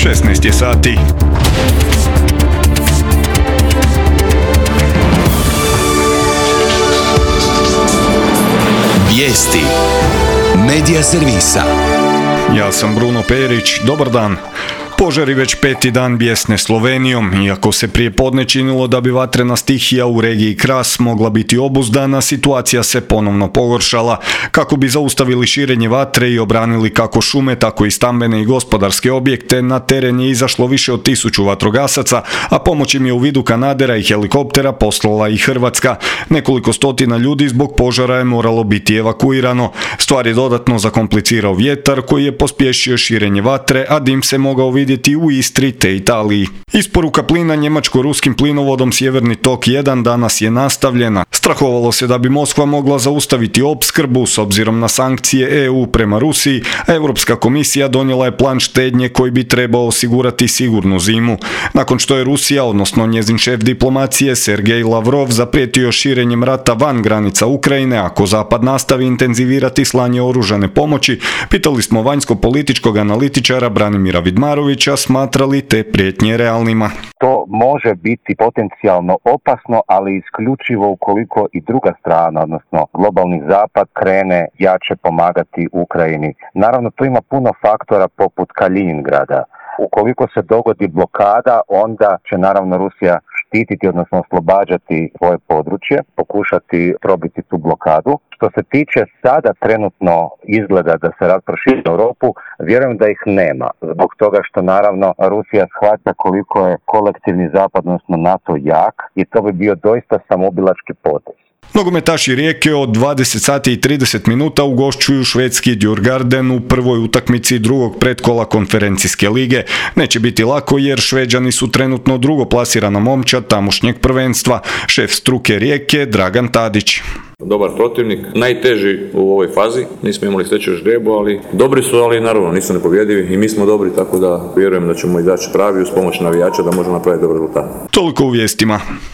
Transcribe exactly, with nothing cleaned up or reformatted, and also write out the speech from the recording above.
šesnaest je sati. Vijesti Medija servisa. Ja sam Bruno Perić, dobar dan. Požari već peti dan bijesne Slovenijom. Iako se prije podne činilo da bi vatrena stihija u regiji Kras mogla biti obuzdana, situacija se ponovno pogoršala. Kako bi zaustavili širenje vatre i obranili kako šume, tako i stambene i gospodarske objekte, na teren je izašlo više od tisuću vatrogasaca, a pomoć im je u vidu kanadera i helikoptera poslala i Hrvatska. Nekoliko stotina ljudi zbog požara je moralo biti evakuirano. Stvar je dodatno zakomplicirao vjetar koji je pospješio širenje vatre, a dim se mogao vidjeti u Istri te Italiji. Isporuka plina njemačko-ruskim plinovodom Sjeverni tok jedan danas je nastavljena. Strahovalo se da bi Moskva mogla zaustaviti opskrbu s obzirom na sankcije E U prema Rusiji, a Europska komisija donijela je plan štednje koji bi trebao osigurati sigurnu zimu. Nakon što je Rusija, odnosno njezin šef diplomacije Sergej Lavrov, zaprijetio širenjem rata van granica Ukrajine ako Zapad nastavi intenzivirati slanje oružane pomoći, pitali smo vanjsko-političkog analitičara Branimira Vidmarovića smatrali te prijetnje realnima. To može biti potencijalno opasno, ali isključivo ukoliko i druga strana, odnosno globalni zapad, krene jače pomagati Ukrajini. Naravno, tu ima puno faktora poput Kaliningrada. Ukoliko se dogodi blokada, onda će naravno Rusija štititi, odnosno oslobađati svoje područje, pokušati probiti tu blokadu. Što se tiče sada trenutno izgleda da se rat proširi u Europu, vjerujem da ih nema. Zbog toga što naravno Rusija shvaća koliko je kolektivni zapad, odnosno NATO jak, i to bi bio doista samoubilački potez. Nogometaši Rijeke od dvadeset sati i trideset minuta ugošćuju švedski Djurgarden u prvoj utakmici drugog pretkola konferencijske lige. Neće biti lako jer Šveđani su trenutno drugoplasirana momčad tamošnjeg prvenstva. Šef struke Rijeke Dragan Tadić. Dobar protivnik, najteži u ovoj fazi, nismo imali sreće u ždrijebu, ali dobri su, ali naravno nisu nepobjedivi i mi smo dobri, tako da vjerujem da ćemo izaći pravi uz pomoć navijača da možemo napraviti dobar rezultat. Toliko u vijestima.